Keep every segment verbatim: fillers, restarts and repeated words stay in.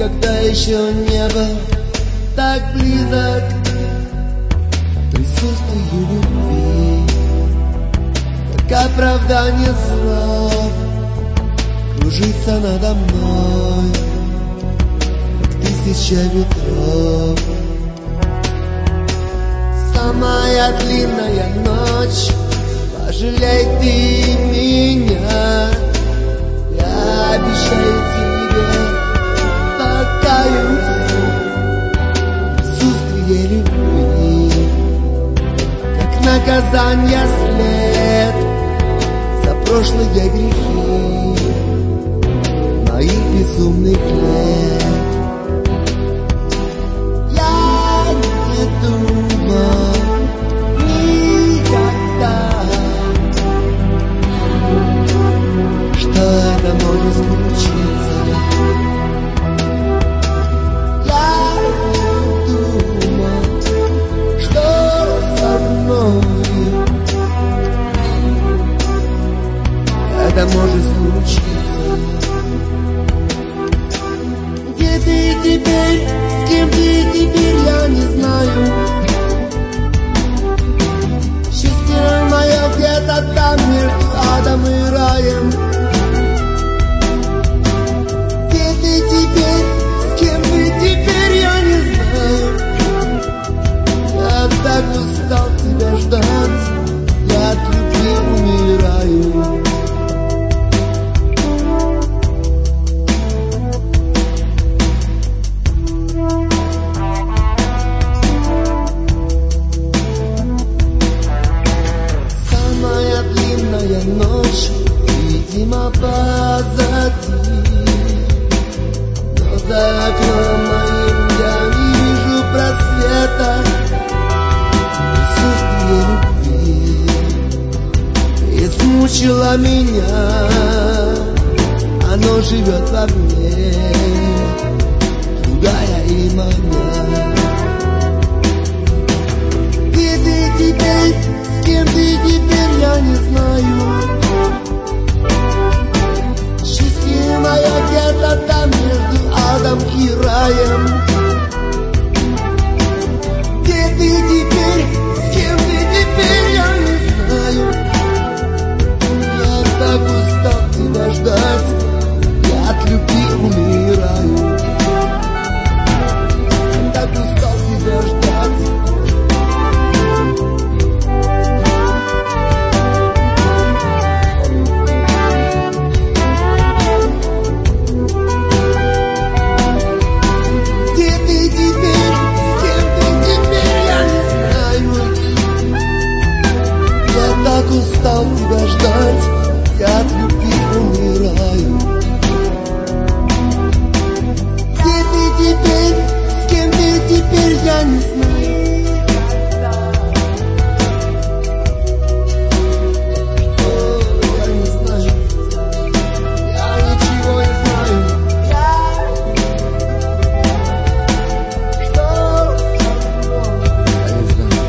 никогда еще не был так близок к присутствию любви, как оправдание слов кружится надо мной, как тысяча ветров. Самая длинная ночь, пожалей ты меня, я обещаю тебе покаяться в присутствии любви, как наказание след за прошлые грехи моих безумных лет. Я не думал никогда, что это может случиться. Я не думал, что со мной это может случиться. Где ты теперь, с кем ты теперь, я не знаю. Счастье мое где-то там между адом и раем. Где ты теперь, с кем ты теперь, я не знаю. Я так устал тебя ждать, я от любви умираю. Ночь, видимо, позади, но за окном моим я не вижу просвета присутствия любви. Измучило меня, оно живет во мне, пугая и маня. Где ты теперь, с кем ты теперь, я не знаю. Счастье мое где-то там между адом и раем. Где ты теперь, с кем ты теперь, я не знаю. Я так устал тебя ждать, я от любви умираю. Я так устал тебя ждать. Устал тебя ждать, я от любви умираю. Где ты теперь, с кем ты теперь, я не знаю. О, я не знаю, я ничего не знаю. Что? Я не знаю.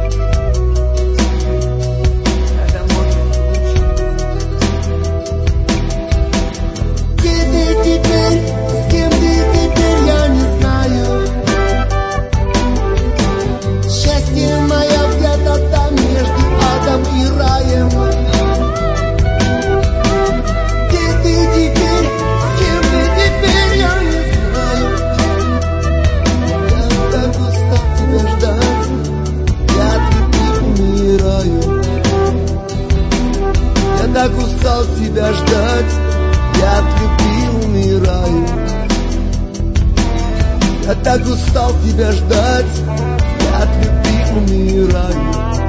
Я так устал тебя ждать, я от любви умираю. Я так устал тебя ждать, я от любви умираю.